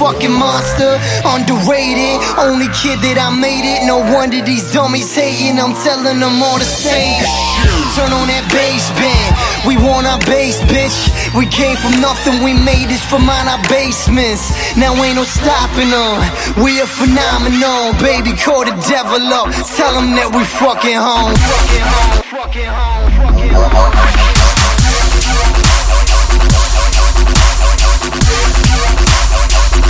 fucking monster. Underrated, only kid that I made it. No wonder these dummies hating, I'm telling them all the same. Turn on that bass band, we want our bass, bitch. We came from nothing, we made this from out our basements. Now ain't no stopping them, we a phenomenon. Baby, call the devil up, tell him that we fucking home.